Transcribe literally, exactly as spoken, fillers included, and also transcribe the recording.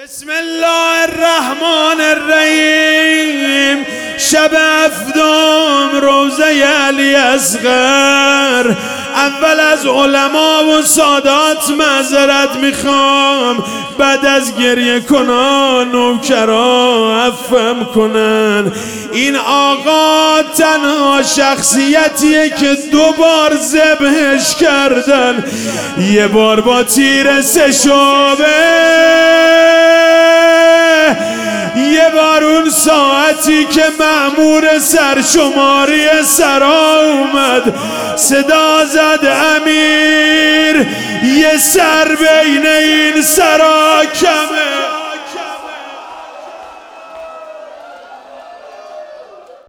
بسم الله الرحمن الرحیم. شب هفتم روزه علی اصغر. اول از علما و سادات معذرت میخوام، بعد از گریه کنان نوکرا عفوم کنن. این آقا تنها شخصیتیه که دو بار ذبحش کردن، یه بار با تیر سه شعبه، یه بار اون ساعتی که مأمور سرشماری سرا اومد صدا زد امیر یه سر بین این سرا کمه.